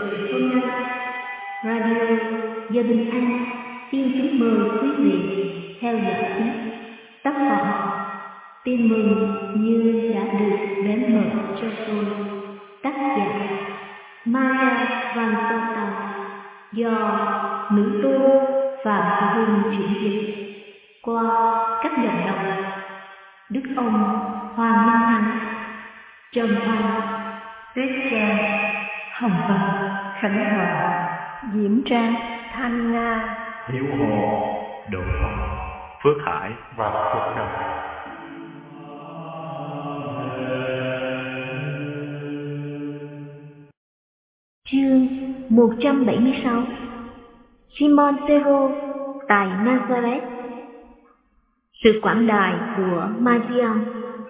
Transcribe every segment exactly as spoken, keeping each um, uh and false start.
sự hôm nay, Radio Gia Đình Anh xin kính mời quý vị theo dõi tiếp tác phẩm Tin mừng như đã được đến mở cho tôi, tác giả Maria Van Sota, do nữ tu Phạm Hương chuyển dịch qua các giọng đọc Đức ông Hoàng Minh Hằng, Trần Hoàng, Tuyết Trang, Hồng Vân, Khánh Hòa, Diễm Trang, Thanh Nga, Hiếu Hồ, Độ Phong, Phước Hải và Phước Đồng. Chương một trăm bảy mươi sáu. Simon Phêrô tại Nazareth. Sự quảng đại của Mariam.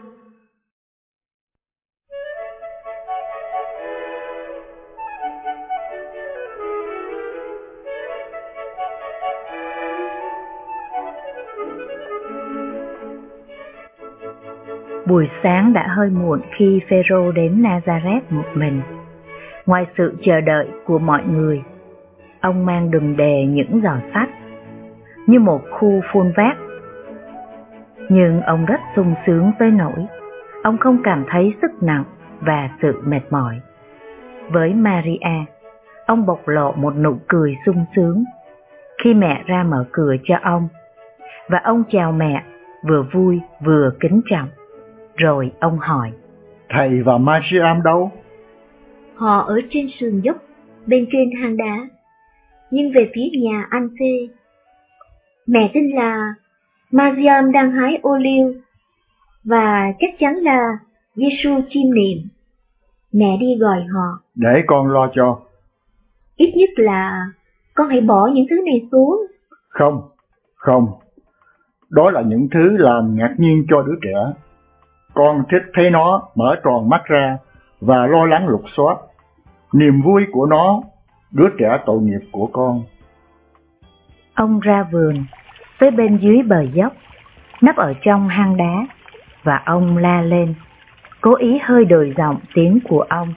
Buổi sáng đã hơi muộn khi Phêrô đến Nazareth một mình. Ngoài sự chờ đợi của mọi người, ông mang đùm đề những giỏ sách, như một khu phun vác. Nhưng ông rất sung sướng tới nỗi ông không cảm thấy sức nặng và sự mệt mỏi. Với Maria, ông bộc lộ một nụ cười sung sướng khi mẹ ra mở cửa cho ông, và ông chào mẹ vừa vui vừa kính trọng. Rồi ông hỏi: Thầy và Mariam đâu? Họ ở trên sườn dốc bên trên hang đá, nhưng về phía nhà anh Phê. Mẹ tin là Mariam đang hái ô liu, và chắc chắn là Giêsu chiêm niệm. Mẹ đi gọi họ. Để con lo cho. Ít nhất là con hãy bỏ những thứ này xuống. Không, không. Đó là những thứ làm ngạc nhiên cho đứa trẻ. Con thích thấy nó mở tròn mắt ra và lo lắng lục soát. Niềm vui của nó, đứa trẻ tội nghiệp của con. Ông ra vườn, tới bên dưới bờ dốc, nấp ở trong hang đá, và ông la lên, cố ý hơi đổi giọng tiếng của ông.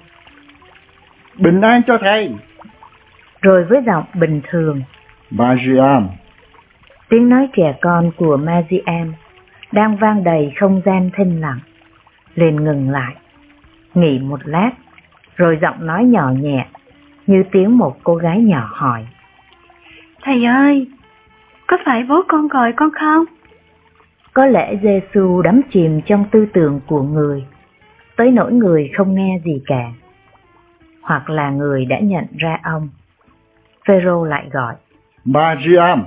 Bình an cho thầy. Rồi với giọng bình thường: Mariam. Tiếng nói trẻ con của Mariam đang vang đầy không gian thinh lặng, liền ngừng lại, nghỉ một lát, rồi giọng nói nhỏ nhẹ như tiếng một cô gái nhỏ hỏi: Thầy ơi, có phải bố con gọi con không? Có lẽ Giêsu đắm chìm trong tư tưởng của người, tới nỗi người không nghe gì cả. Hoặc là người đã nhận ra ông. Phêrô lại gọi: Mariam.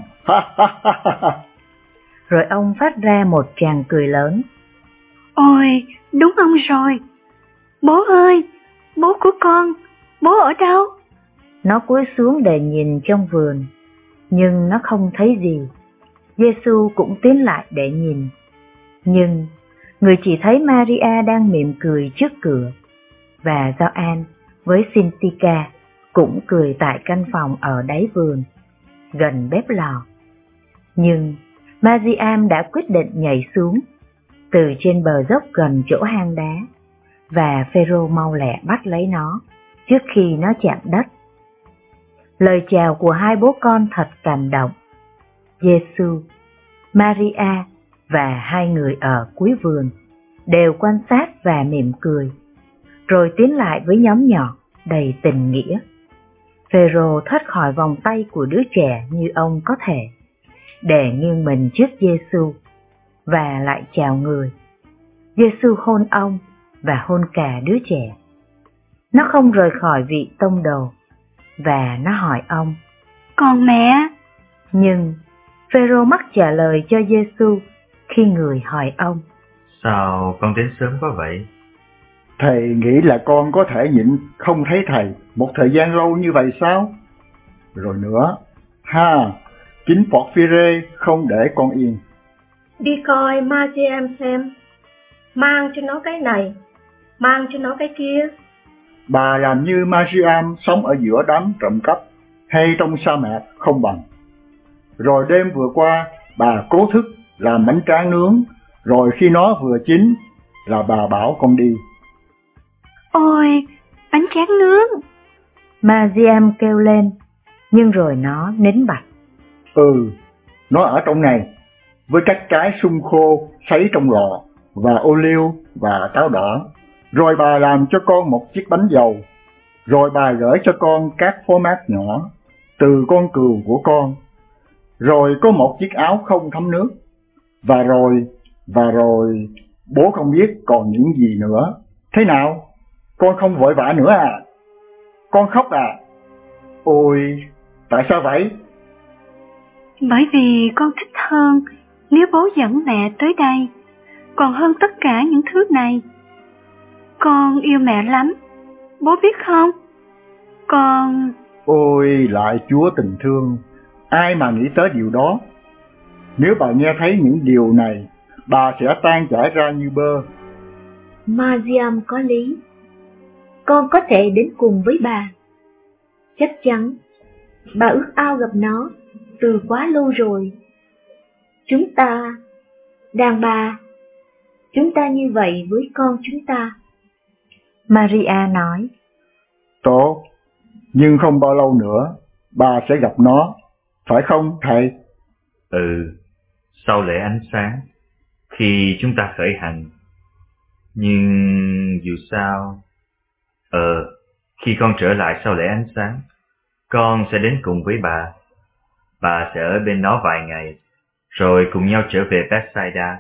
Rồi ông phát ra một tràng cười lớn. Ôi, đúng ông rồi. Bố ơi, bố của con, bố ở đâu? Nó cúi xuống để nhìn trong vườn, nhưng nó không thấy gì. Giêsu cũng tiến lại để nhìn, nhưng người chỉ thấy Maria đang mỉm cười trước cửa, và Gioan với Sintica cũng cười tại căn phòng ở đáy vườn, gần bếp lò. Nhưng Mariam đã quyết định nhảy xuống từ trên bờ dốc gần chỗ hang đá, và Phêrô mau lẹ bắt lấy nó trước khi nó chạm đất. Lời chào của hai bố con thật cảm động. Giêsu, Maria và hai người ở cuối vườn đều quan sát và mỉm cười, rồi tiến lại với nhóm nhỏ đầy tình nghĩa. Phêrô thoát khỏi vòng tay của đứa trẻ như ông có thể, để nghiêng mình trước Giêsu và lại chào người. Giêsu hôn ông và hôn cả đứa trẻ. Nó không rời khỏi vị tông đồ, và nó hỏi ông: Còn mẹ? Nhưng Phêrô mắc trả lời cho Giêsu khi người hỏi ông: Sao con đến sớm quá vậy? Thầy nghĩ là con có thể nhịn không thấy thầy một thời gian lâu như vậy sao? Rồi nữa, ha, chính Porphyre không để con yên. Đi coi Mariam xem, mang cho nó cái này, mang cho nó cái kia. Bà làm như Mariam sống ở giữa đám trộm cắp hay trong sa mạc không bằng. Rồi đêm vừa qua, bà cố thức làm bánh tráng nướng, rồi khi nó vừa chín là bà bảo con đi. Ôi, bánh tráng nướng. Mariam kêu lên, nhưng rồi nó nín bặt. Ừ, nó ở trong này, với các trái sung khô sấy trong lò, và ô liu và táo đỏ. Rồi bà làm cho con một chiếc bánh dầu. Rồi bà gửi cho con các phó mát nhỏ từ con cừu của con. Rồi có một chiếc áo không thấm nước. Và rồi, và rồi, bố không biết còn những gì nữa. Thế nào? Con không vội vã nữa à? Con khóc à? Ôi, tại sao vậy? Bởi vì con thích hơn nếu bố dẫn mẹ tới đây, còn hơn tất cả những thứ này. Con yêu mẹ lắm, bố biết không? Con... Ôi, lại Chúa tình thương, ai mà nghĩ tới điều đó? Nếu bà nghe thấy những điều này, bà sẽ tan chảy ra như bơ. Mariam có lý. Con có thể đến cùng với bà. Chắc chắn, bà ước ao gặp nó từ quá lâu rồi. Chúng ta, đàn bà, chúng ta như vậy với con chúng ta. Maria nói. Tốt, nhưng không bao lâu nữa, bà sẽ gặp nó, phải không thầy? Ừ, sau lễ ánh sáng, khi chúng ta khởi hành. Nhưng dù sao... Ờ, khi con trở lại sau lễ ánh sáng, con sẽ đến cùng với bà. Bà sẽ ở bên nó vài ngày, rồi cùng nhau trở về Bethsaida.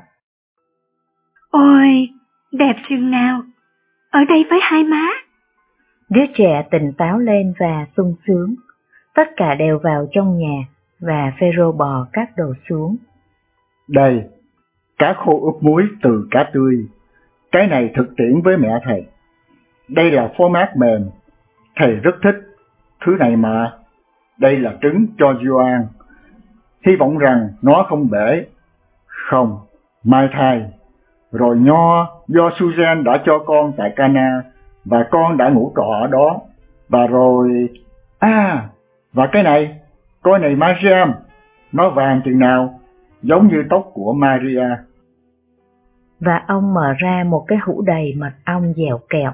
Ôi, đẹp chừng nào, ở đây với hai má. Đứa trẻ tỉnh táo lên và sung sướng. Tất cả đều vào trong nhà, và Phêrô bò các đồ xuống. Đây, cá khô ướp muối từ cá tươi. Cái này thực tiễn với mẹ thầy. Đây là phó mát mềm. Thầy rất thích thứ này mà. Đây là trứng cho Gioan. Hy vọng rằng nó không bể. Không, mai thai. Rồi nho do Susan đã cho con tại Cana, và con đã ngủ trọ ở đó. Và rồi... À, và cái này, coi này Mariam, nó vàng chừng nào, giống như tóc của Maria. Và ông mở ra một cái hũ đầy mật ong dẻo kẹo.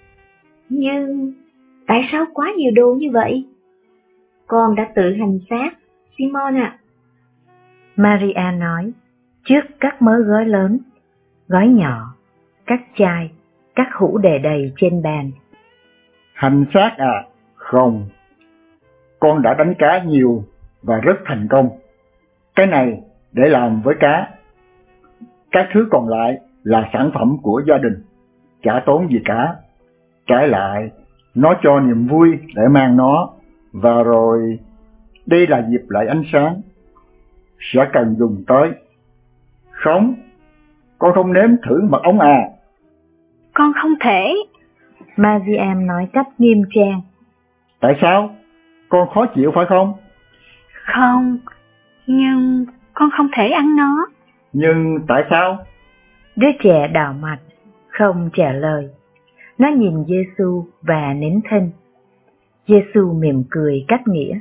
Nhưng tại sao quá nhiều đồ như vậy? Con đã tự hành xác, Simon ạ. À. Maria nói, trước các mớ gói lớn, gói nhỏ, các chai, các hũ để đầy trên bàn. Hành xác à? Không. Con đã đánh cá nhiều và rất thành công. Cái này để làm với cá. Các thứ còn lại là sản phẩm của gia đình, chả tốn gì cả. Trái lại, nó cho niềm vui để mang nó. Và rồi, đây là dịp lễ ánh sáng, sẽ cần dùng tới. Không, con không nếm thử mật ong à? Con không thể. Mariam nói cách nghiêm trang. Tại sao? Con khó chịu phải không? Không, nhưng con không thể ăn nó. Nhưng tại sao? Đứa trẻ đỏ mặt, không trả lời. Nó nhìn Giê-xu và nín thinh. Giê-xu mỉm cười cách nghĩa.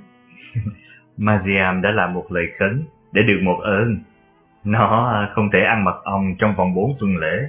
Mariam đã làm một lời khấn để được một ơn. Nó không thể ăn mật ong trong vòng bốn tuần lễ.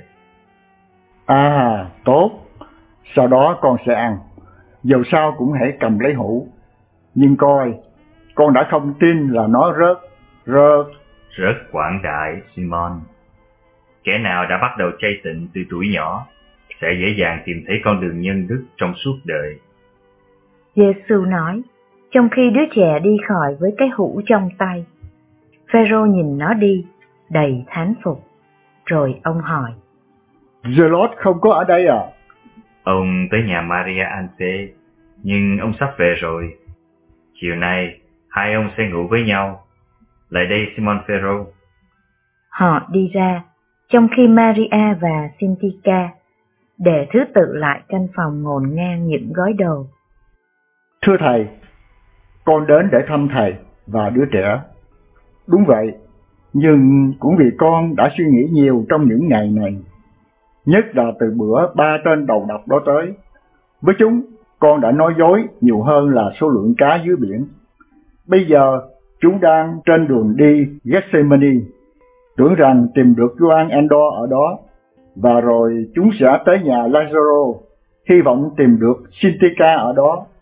À, tốt. Sau đó con sẽ ăn. Dầu sao cũng hãy cầm lấy hũ. Nhưng coi, con đã không tin là nó rớt, rớt. Rất quảng đại, Simon. Kẻ nào đã bắt đầu chay tịnh từ tuổi nhỏ sẽ dễ dàng tìm thấy con đường nhân đức trong suốt đời. Giê-xu nói, trong khi đứa trẻ đi khỏi với cái hũ trong tay. Phêrô nhìn nó đi, đầy thán phục. Rồi ông hỏi, Giê-lốt không có ở đây à? Ông tới nhà Maria Ante, nhưng ông sắp về rồi. Chiều nay, hai ông sẽ ngủ với nhau. Lại đây, Simon Phêrô. Họ đi ra, trong khi Maria và Sintika để thứ tự lại căn phòng ngổn ngang những gói đồ. Thưa thầy, con đến để thăm thầy và đứa trẻ. Đúng vậy, nhưng cũng vì con đã suy nghĩ nhiều trong những ngày này. Nhất là từ bữa ba tên đầu độc đó tới. Với chúng, con đã nói dối nhiều hơn là số lượng cá dưới biển. Bây giờ, chúng đang trên đường đi Gethsemane, tưởng rằng tìm được Gioan Endor ở đó, và rồi chúng sẽ tới nhà Lazaro, hy vọng tìm được Sintika ở đó,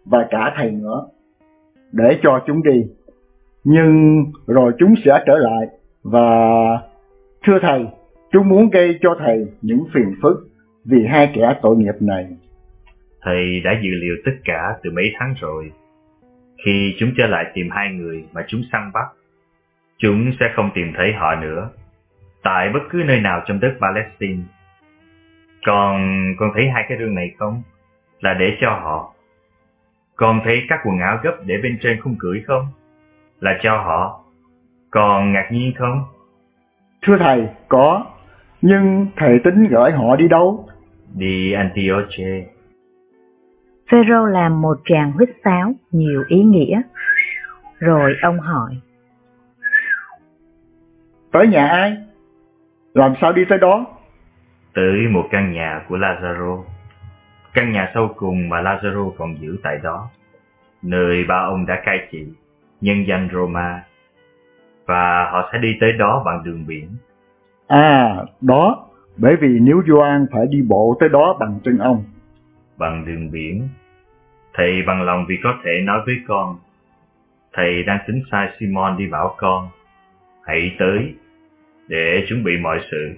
và cả thầy nữa, để cho chúng đi. Nhưng rồi chúng sẽ trở lại và... Thưa thầy, chúng muốn gây cho thầy những phiền phức vì hai kẻ tội nghiệp này. Thầy đã dự liệu tất cả từ mấy tháng rồi. Khi chúng trở lại tìm hai người mà chúng săn bắt, chúng sẽ không tìm thấy họ nữa, tại bất cứ nơi nào trong đất Palestine. Còn con thấy hai cái rương này không? Là để cho họ. Con thấy các quần áo gấp để bên trên khung cưỡi không? Là cho họ. Còn ngạc nhiên không? Thưa thầy, có. Nhưng thầy tính gửi họ đi đâu? Đi Antioche. Phêrô làm một tràng huýt sáo nhiều ý nghĩa. Rồi ông hỏi. Tới nhà ai? Làm sao đi tới đó? Tới một căn nhà của Lazaro. Căn nhà sau cùng mà Lazaro còn giữ tại đó, nơi ba ông đã cai trị nhân danh Roma. Và họ sẽ đi tới đó bằng đường biển. À, đó. Bởi vì nếu Gioan phải đi bộ tới đó bằng chân ông. Bằng đường biển. Thầy bằng lòng vì có thể nói với con. Thầy đang tính sai Simon đi bảo con hãy tới để chuẩn bị mọi sự.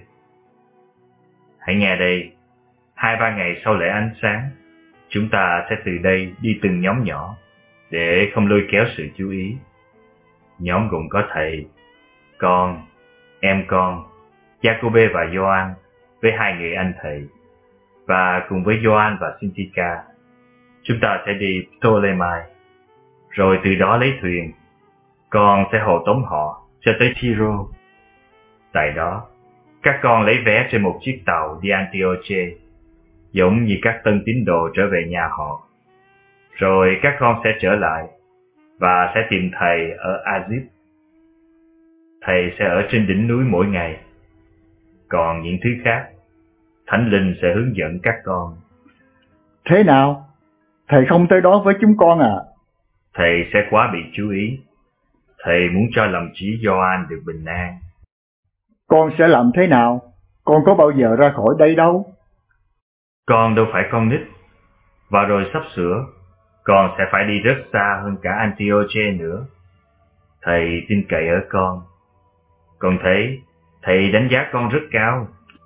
Hãy nghe đây. Hai ba ngày sau lễ ánh sáng, chúng ta sẽ từ đây đi từng nhóm nhỏ để không lôi kéo sự chú ý. Nhóm gồm có thầy, con, em con, Jacobe và Gioan với hai người anh thầy, và cùng với Gioan và Syntycha, chúng ta sẽ đi Ptolemai, rồi từ đó lấy thuyền. Con sẽ hộ tống họ cho tới Tyro. Tại đó, các con lấy vé trên một chiếc tàu đi Antioche, giống như các tân tín đồ trở về nhà họ. Rồi các con sẽ trở lại và sẽ tìm thầy ở Azip. Thầy sẽ ở trên đỉnh núi mỗi ngày. Còn những thứ khác, Thánh Linh sẽ hướng dẫn các con. Thế nào? Thầy không tới đó với chúng con à? Thầy sẽ quá bị chú ý. Thầy muốn cho lòng trí Gioan được bình an. Con sẽ làm thế nào? Con có bao giờ ra khỏi đây đâu. Con đâu phải con nít. Và rồi sắp sửa, con sẽ phải đi rất xa hơn cả Antioche nữa. Thầy tin cậy ở con. Con thấy, thầy đánh giá con rất cao.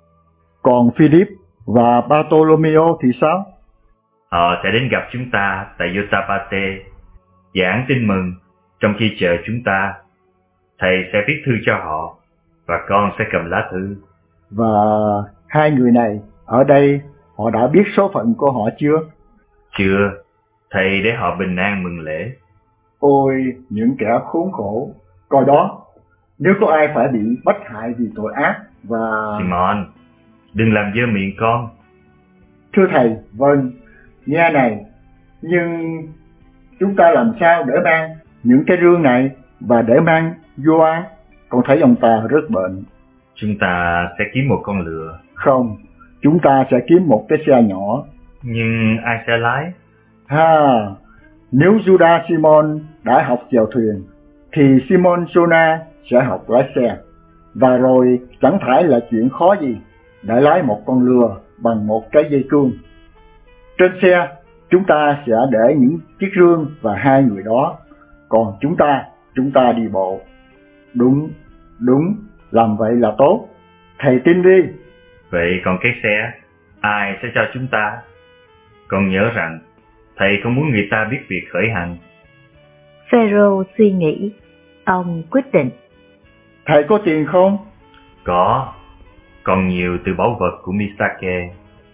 Còn Philip và Bartolomeo thì sao? Họ sẽ đến gặp chúng ta tại Yotapate, giảng tin mừng. Trong khi chờ chúng ta, thầy sẽ viết thư cho họ, và con sẽ cầm lá thư. Và hai người này ở đây, họ đã biết số phận của họ chưa? Chưa. Thầy để họ bình an mừng lễ. Ôi, những kẻ khốn khổ. Coi đó, nếu có ai phải bị bắt hại vì tội ác và... Simon, đừng làm dơ miệng con. Thưa thầy, vâng, nghe này, nhưng chúng ta làm sao để mang những cái rương này và để mang Gioan? Con thấy ông ta rất bệnh. Chúng ta sẽ kiếm một con lừa. Không, chúng ta sẽ kiếm một cái xe nhỏ. Nhưng ai sẽ lái? Ha, nếu Judas Simon đã học chèo thuyền, thì Simon Jonah sẽ học lái xe. Và rồi chẳng phải là chuyện khó gì để lái một con lừa bằng một cái dây cương. Trên xe, chúng ta sẽ để những chiếc rương và hai người đó. Còn chúng ta, chúng ta đi bộ. Đúng, đúng, làm vậy là tốt. Thầy tin đi. Vậy còn cái xe, ai sẽ cho chúng ta? Con nhớ rằng, thầy không muốn người ta biết việc khởi hành. Phêrô suy nghĩ, ông quyết định. Thầy có tiền không? Có, còn nhiều từ báu vật của Misake.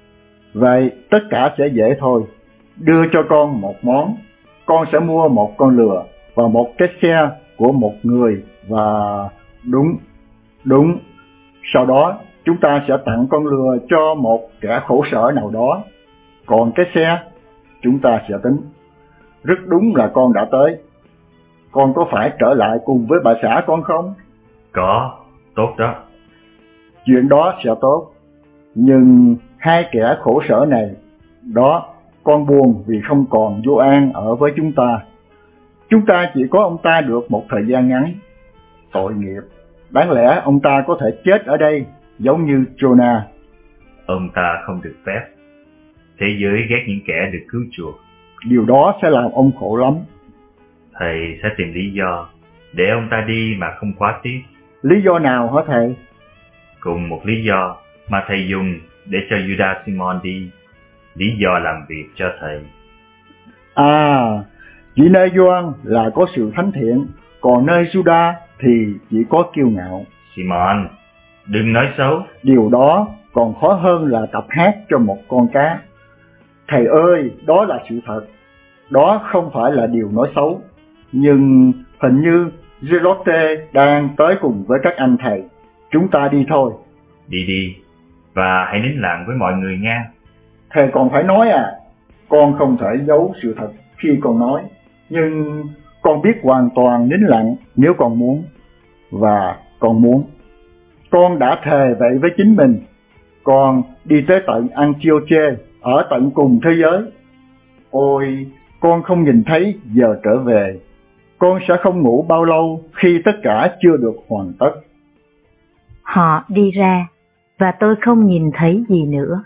Vậy tất cả sẽ dễ thôi. Đưa cho con một món. Con sẽ mua một con lừa và một cái xe của một người và... Đúng, đúng. Sau đó chúng ta sẽ tặng con lừa cho một kẻ khổ sở nào đó. Còn cái xe, chúng ta sẽ tính. Rất đúng là con đã tới. Con có phải trở lại cùng với bà xã con không? Có, tốt đó. Chuyện đó sẽ tốt. Nhưng hai kẻ khổ sở này, đó, con buồn vì không còn Gioan ở với chúng ta. Chúng ta chỉ có ông ta được một thời gian ngắn. Tội nghiệp. Đáng lẽ ông ta có thể chết ở đây, giống như Jonah. Ông ta không được phép. Thế giới ghét những kẻ được cứu chuộc. điều đó sẽ làm ông khổ lắm. Thầy sẽ tìm lý do để ông ta đi mà không quá tiếc. Lý do nào hả thầy? Cùng một lý do mà thầy dùng để cho Judas Simon đi. Lý do làm việc cho thầy. À, chỉ nơi Gioan là có sự thánh thiện, còn nơi Judas thì chỉ có kiêu ngạo. Simon, đừng nói xấu. Điều đó còn khó hơn là tập hát cho một con cá. Thầy ơi, đó là sự thật. Đó không phải là điều nói xấu. Nhưng hình như Zelote đang tới cùng với các anh thầy. Chúng ta đi thôi. Đi đi, và hãy nín lặng với mọi người nha. Thầy còn phải nói à? Con không thể giấu sự thật khi con nói. Nhưng con biết hoàn toàn nín lặng nếu con muốn. Và con muốn. Con đã thề vậy với chính mình. Con đi tới tận Antioche, ở tận cùng thế giới. Ôi, con không nhìn thấy giờ trở về. Con sẽ không ngủ bao lâu khi tất cả chưa được hoàn tất. Họ đi ra, và tôi không nhìn thấy gì nữa.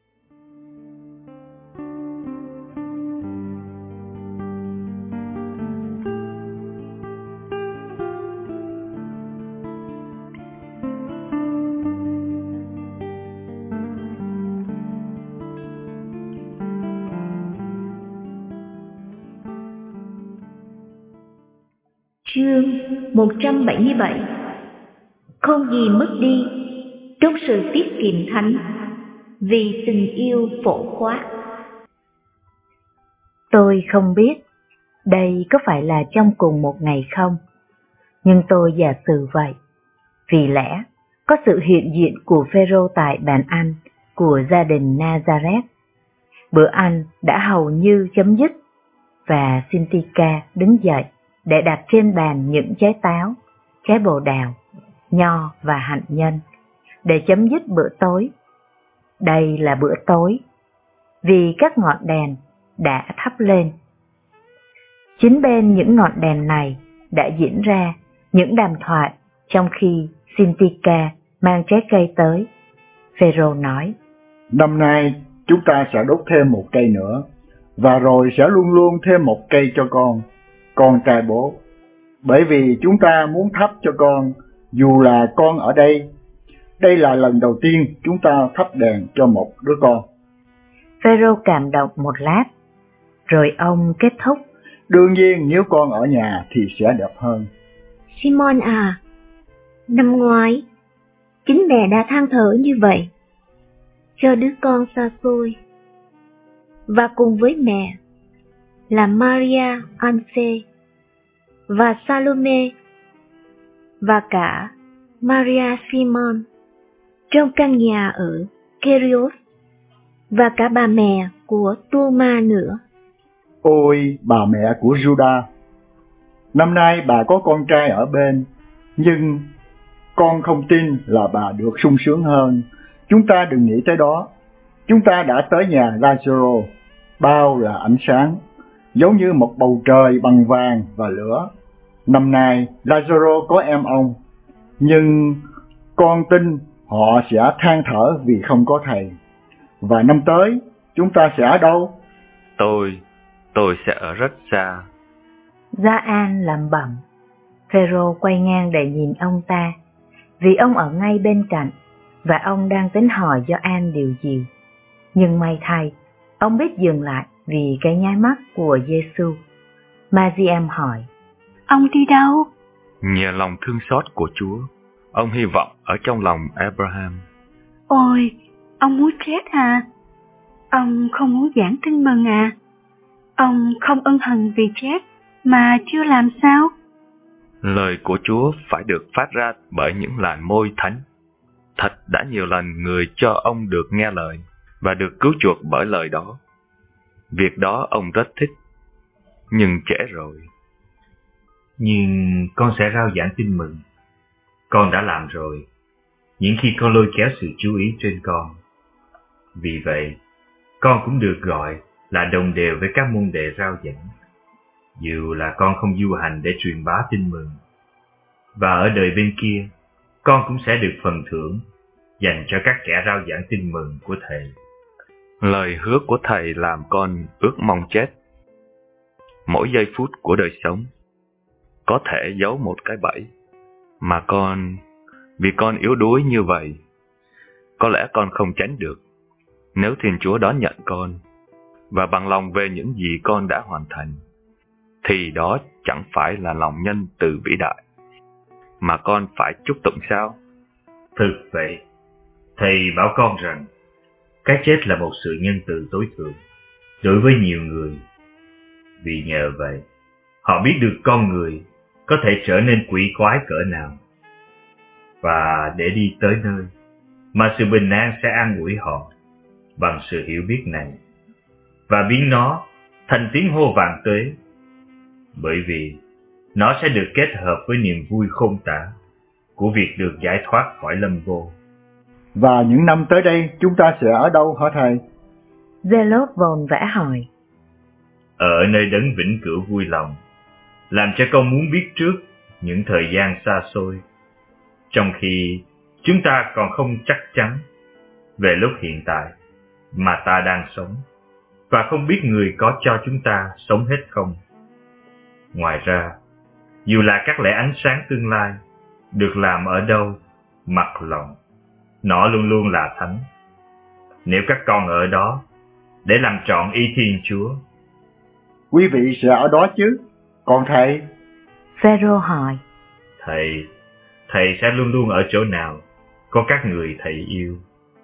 Chương một trăm bảy mươi bảy. Không gì mất đi trong sự tiết kiệm thánh, vì tình yêu phổ quát. Tôi không biết đây có phải là trong cùng một ngày không, nhưng tôi giả sử vậy. Vì lẽ có sự hiện diện của Phêrô tại bàn ăn của gia đình Nazareth. Bữa ăn đã hầu như chấm dứt, và Cynthia đứng dậy để đặt trên bàn những trái táo, trái bồ đào, nho và hạnh nhân, để chấm dứt bữa tối. Đây là bữa tối, vì các ngọn đèn đã thắp lên. Chính bên những ngọn đèn này đã diễn ra những đàm thoại trong khi Cynthia mang trái cây tới. Phêrô nói: Năm nay chúng ta sẽ đốt thêm một cây nữa, và rồi sẽ luôn luôn thêm một cây cho con, con trai bố. Bởi vì chúng ta muốn thắp cho con, dù là con ở đây. Đây là lần đầu tiên chúng ta thắp đèn cho một đứa con. Phêrô cảm động một lát, rồi ông kết thúc: Đương nhiên nếu con ở nhà thì sẽ đẹp hơn. Simon à, năm ngoái, chính mẹ đã than thở như vậy cho đứa con xa xôi. Và cùng với mẹ là Maria Anse và Salome và cả Maria Simon trong căn nhà ở Kerios, và cả bà mẹ của Tuma nữa. Ôi, bà mẹ của Judas, năm nay bà có con trai ở bên, nhưng con không tin là bà được sung sướng hơn. Chúng ta đừng nghĩ tới đó. Chúng ta đã tới nhà Lazaro, bao là ánh sáng, giống như một bầu trời bằng vàng và lửa. Năm nay Lazaro có em ông, nhưng con tin họ sẽ than thở vì không có thầy. Và năm tới chúng ta sẽ ở đâu? Tôi, tôi sẽ ở rất xa. Gia-an lẩm bẩm. Phêrô quay ngang để nhìn ông ta, vì ông ở ngay bên cạnh, và ông đang tính hỏi Gioan điều gì. Nhưng may thay, ông biết dừng lại vì cái nháy mắt của Giê-xu. Ma-di-am hỏi: Ông đi đâu? Nhờ lòng thương xót của Chúa, ông hy vọng ở trong lòng Abraham. Ôi, ông muốn chết à? Ông không muốn giảng tin mừng à? Ông không ân hận vì chết mà chưa làm sao? Lời của Chúa phải được phát ra bởi những làn môi thánh. Thật đã nhiều lần người cho ông được nghe lời và được cứu chuộc bởi lời đó. Việc đó ông rất thích, nhưng trễ rồi. Nhưng con sẽ rao giảng tin mừng. Con đã làm rồi, những khi con lôi kéo sự chú ý trên con. Vì vậy, con cũng được gọi là đồng đều với các môn đệ rao giảng, dù là con không du hành để truyền bá tin mừng. Và ở đời bên kia, con cũng sẽ được phần thưởng dành cho các kẻ rao giảng tin mừng của thầy. Lời hứa của thầy làm con ước mong chết, mỗi giây phút của đời sống. Có thể giấu một cái bẫy, mà con, vì con yếu đuối như vậy, có lẽ con không tránh được. Nếu Thiên Chúa đón nhận con, và bằng lòng về những gì con đã hoàn thành, thì đó chẳng phải là lòng nhân từ vĩ đại, mà con phải chúc tụng sao? Thực vậy, Thầy bảo con rằng, cái chết là một sự nhân từ tối thượng đối với nhiều người. Vì nhờ vậy, họ biết được con người có thể trở nên quỷ quái cỡ nào. Và để đi tới nơi mà sự bình an sẽ an ủi họ bằng sự hiểu biết này, và biến nó thành tiếng hô vạn tuế, bởi vì nó sẽ được kết hợp với niềm vui khôn tả của việc được giải thoát khỏi lâm vô. Và những năm tới đây chúng ta sẽ ở đâu hả thầy? Zealot vồn vã hỏi. Ở nơi đấng vĩnh cửu vui lòng, làm cho con muốn biết trước những thời gian xa xôi, trong khi chúng ta còn không chắc chắn về lúc hiện tại mà ta đang sống, và không biết người có cho chúng ta sống hết không. Ngoài ra, dù là các lẽ ánh sáng tương lai được làm ở đâu, mặc lòng, nó luôn luôn là thánh. Nếu các con ở đó để làm trọn ý Thiên Chúa. Quý vị sẽ ở đó chứ, còn thầy? Phêrô hỏi. Thầy, thầy sẽ luôn luôn ở chỗ nào có các người thầy yêu.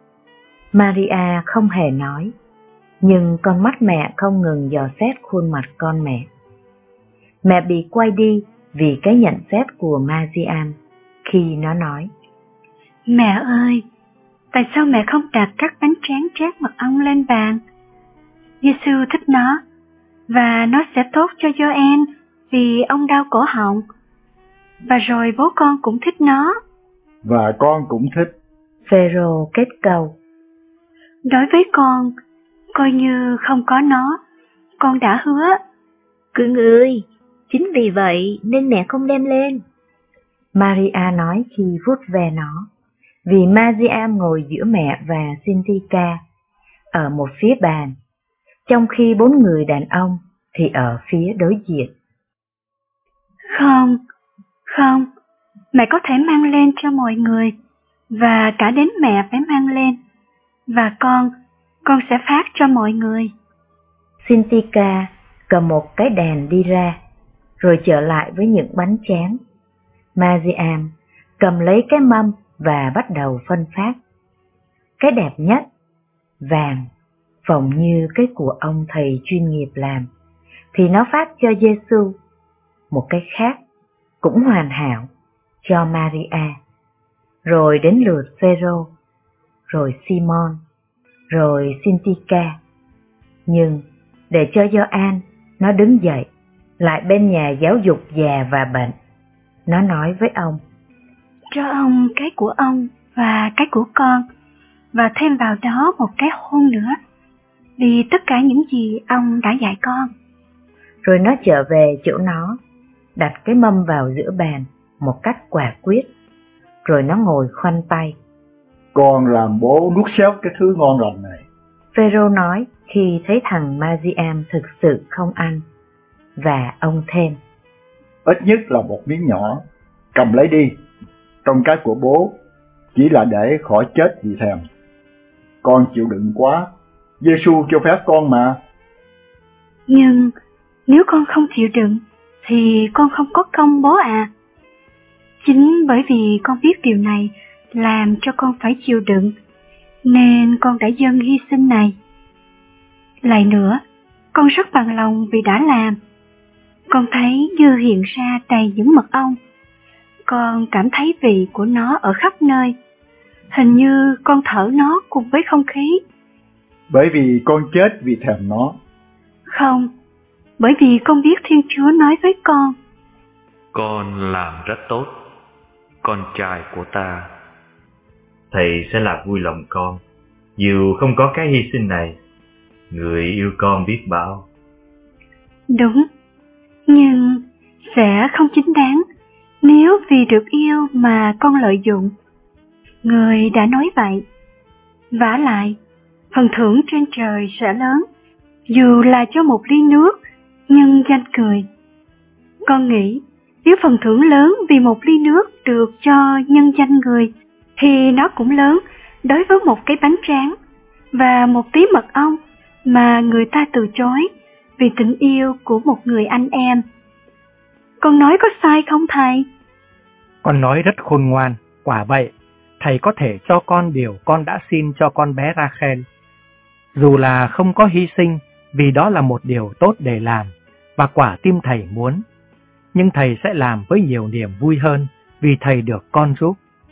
Maria không hề nói, nhưng con mắt mẹ không ngừng dò xét khuôn mặt con mẹ. Mẹ bị quay đi vì cái nhận xét của Mariam khi nó nói: Mẹ ơi, tại sao mẹ không đặt các bánh tráng trát mật ong lên bàn? Giê-xu thích nó, và nó sẽ tốt cho Gioan vì ông đau cổ họng. Và rồi bố con cũng thích nó. Và con cũng thích. Phêrô kết câu. Đối với con, coi như không có nó, con đã hứa. Cưng ơi, chính vì vậy nên mẹ không đem lên. Maria nói khi vuốt ve nó, vì Mariam ngồi giữa mẹ và Cynthia ở một phía bàn, trong khi bốn người đàn ông thì ở phía đối diện. Không, không, mẹ có thể mang lên cho mọi người, và cả đến mẹ phải mang lên, và con, con sẽ phát cho mọi người. Cynthia cầm một cái đèn đi ra, rồi trở lại với những bánh tráng. Mariam cầm lấy cái mâm và bắt đầu phân phát. Cái đẹp nhất, vàng, phồng như cái của ông thầy chuyên nghiệp làm, thì nó phát cho Giê-xu. Một cái khác, cũng hoàn hảo, cho Maria. Rồi đến lượt Phêrô, rồi Simon, rồi Cynthia. Nhưng để cho Gioan, nó đứng dậy, lại bên nhà giáo dục già và bệnh. Nó nói với ông: Cho ông cái của ông và cái của con, và thêm vào đó một cái hôn nữa, vì tất cả những gì ông đã dạy con. Rồi nó trở về chỗ nó, đặt cái mâm vào giữa bàn một cách quả quyết, rồi nó ngồi khoanh tay. Con làm bố nuốt xéo cái thứ ngon lành này. Phêrô nói khi thấy thằng Mariam thực sự không ăn, và ông thêm: Ít nhất là một miếng nhỏ, cầm lấy đi, trong cái của bố, chỉ là để khỏi chết vì thèm. Con chịu đựng quá, Giê-xu cho phép con mà. Nhưng nếu con không chịu đựng, thì con không có công bố à. Chính bởi vì con biết điều này làm cho con phải chịu đựng, nên con đã dâng hy sinh này. Lại nữa, con rất bằng lòng vì đã làm. Con thấy như hiện ra đầy những mật ong. Con cảm thấy vị của nó ở khắp nơi. Hình như con thở nó cùng với không khí. Bởi vì con chết vì thèm nó. Không, bởi vì con biết Thiên Chúa nói với con: Con làm rất tốt, con trai của ta. Thầy sẽ làm vui lòng con, dù không có cái hy sinh này. Người yêu con biết bao. Đúng, nhưng sẽ không chính đáng nếu vì được yêu mà con lợi dụng. Người đã nói vậy. Vả lại, phần thưởng trên trời sẽ lớn, dù là cho một ly nước Nhân danh cười. Con nghĩ nếu phần thưởng lớn vì một ly nước được cho nhân danh người, thì nó cũng lớn đối với một cái bánh tráng và một tí mật ong mà người ta từ chối vì tình yêu của một người anh em. Con nói có sai không thầy? Con nói rất khôn ngoan. Quả vậy, thầy có thể cho con điều con đã xin cho con bé Rachel. Dù là không có hy sinh, vì đó là một điều tốt để làm, và quả tim thầy muốn. Nhưng thầy sẽ làm với nhiều niềm vui hơn, vì thầy được con giúp.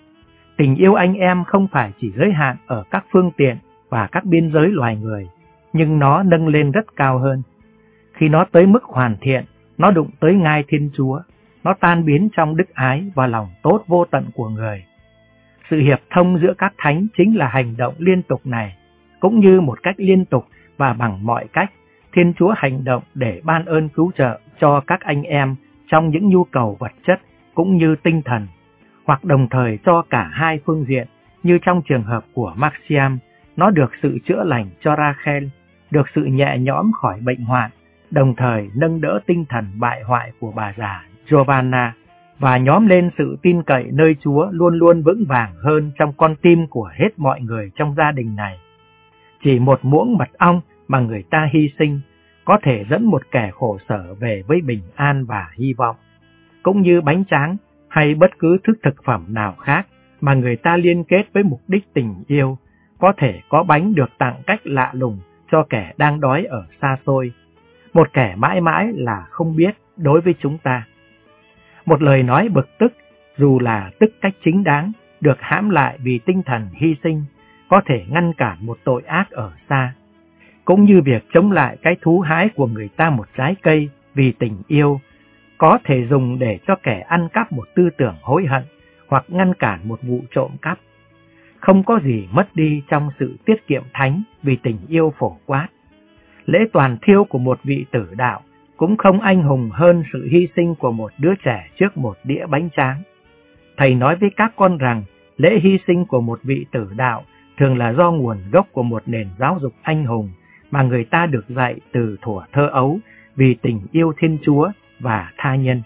Tình yêu anh em không phải chỉ giới hạn ở các phương tiện và các biên giới loài người, nhưng nó nâng lên rất cao hơn. Khi nó tới mức hoàn thiện, nó đụng tới ngai Thiên Chúa, nó tan biến trong đức ái và lòng tốt vô tận của người. Sự hiệp thông giữa các thánh chính là hành động liên tục này, cũng như một cách liên tục và bằng mọi cách, Thiên Chúa hành động để ban ơn cứu trợ cho các anh em trong những nhu cầu vật chất cũng như tinh thần, hoặc đồng thời cho cả hai phương diện, như trong trường hợp của Maxiam, nó được sự chữa lành cho Rachel, được sự nhẹ nhõm khỏi bệnh hoạn, đồng thời nâng đỡ tinh thần bại hoại của bà già Giovanna, và nhóm lên sự tin cậy nơi Chúa luôn luôn vững vàng hơn trong con tim của hết mọi người trong gia đình này. Chỉ một muỗng mật ong mà người ta hy sinh có thể dẫn một kẻ khổ sở về với bình an và hy vọng, cũng như bánh tráng hay bất cứ thức thực phẩm nào khác mà người ta liên kết với mục đích tình yêu, có thể có bánh được tặng cách lạ lùng cho kẻ đang đói ở xa xôi, một kẻ mãi mãi là không biết đối với chúng ta. Một lời nói bực tức, dù là tức cách chính đáng, được hãm lại vì tinh thần hy sinh, có thể ngăn cản một tội ác ở xa, cũng như việc chống lại cái thú hái của người ta một trái cây vì tình yêu, có thể dùng để cho kẻ ăn cắp một tư tưởng hối hận hoặc ngăn cản một vụ trộm cắp. Không có gì mất đi trong sự tiết kiệm thánh vì tình yêu phổ quát. Lễ toàn thiêu của một vị tử đạo cũng không anh hùng hơn sự hy sinh của một đứa trẻ trước một đĩa bánh tráng. Thầy nói với các con rằng lễ hy sinh của một vị tử đạo thường là do nguồn gốc của một nền giáo dục anh hùng mà người ta được dạy từ thuở thơ ấu vì tình yêu Thiên Chúa và tha nhân.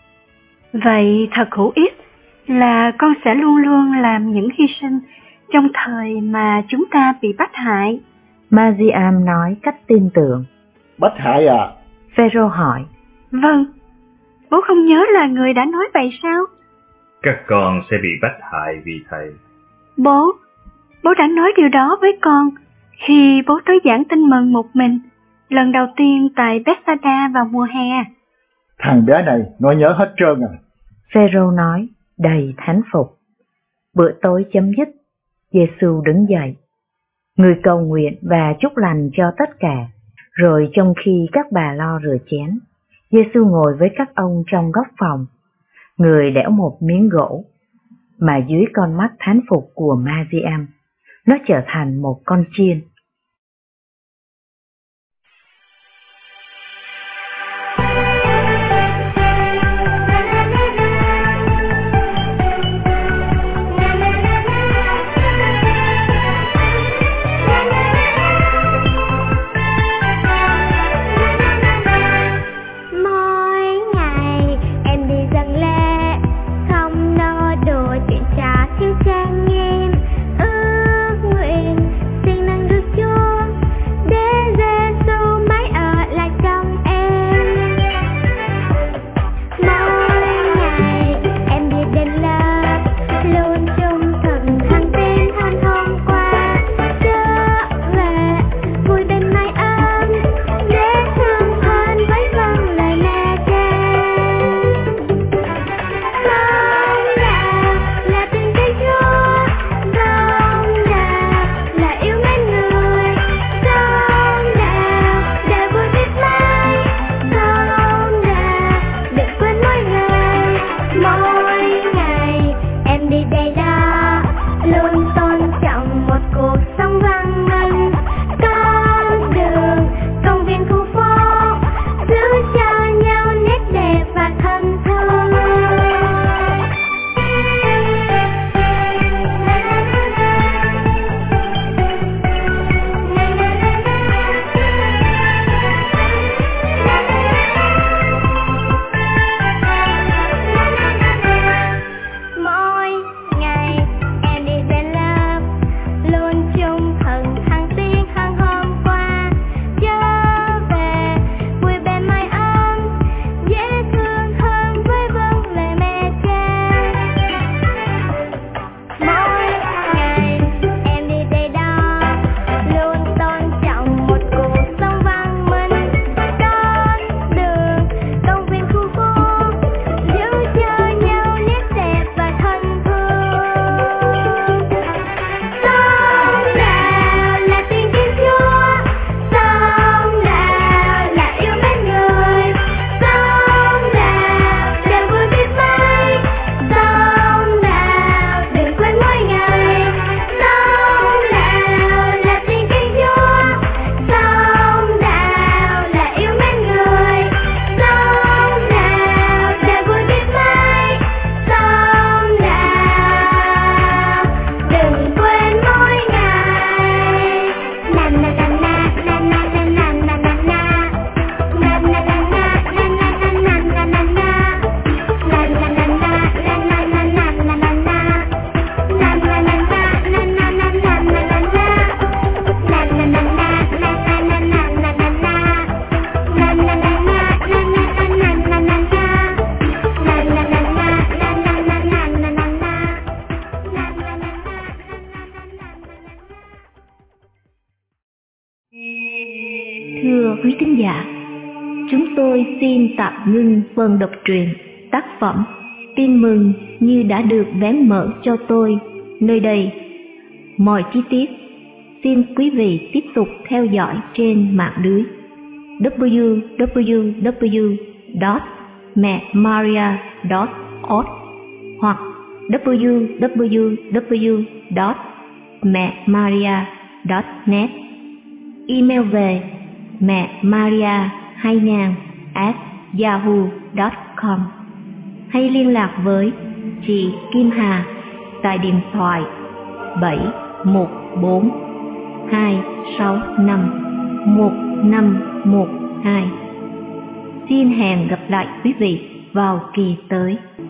Vậy thật hữu ích là con sẽ luôn luôn làm những hy sinh trong thời mà chúng ta bị bắt hại. Mariam nói cách tin tưởng. Bắt hại à? Phêrô hỏi. Vâng, bố không nhớ là người đã nói vậy sao? Các con sẽ bị bắt hại vì thầy. Bố, bố đã nói điều đó với con khi bố tới giảng tin mừng một mình, lần đầu tiên tại Bethsaida vào mùa hè. Thằng bé này nó nhớ hết trơn à? Phêrô nói, đầy thán phục. Bữa tối chấm dứt, Giêsu đứng dậy. Người cầu nguyện và chúc lành cho tất cả. Rồi trong khi các bà lo rửa chén, Giêsu ngồi với các ông trong góc phòng. Người đẽo một miếng gỗ, mà dưới con mắt thán phục của Mariam, nó trở thành một con chiên. Ước nguyện xin nâng đức tôi xin tạm ngưng phần đọc truyện tác phẩm Tin mừng như đã được vén mở cho tôi nơi đây. Mọi chi tiết xin quý vị tiếp tục theo dõi trên mạng lưới w w w chấm mẹ maria chấm org hoặc w w w chấm mẹ maria chấm net. Email về mẹ maria hai nghìn at yahoo chấm com hay liên lạc với chị Kim Hà tại điện thoại bảy một bốn hai sáu năm một năm một hai. Xin hẹn gặp lại quý vị vào kỳ tới.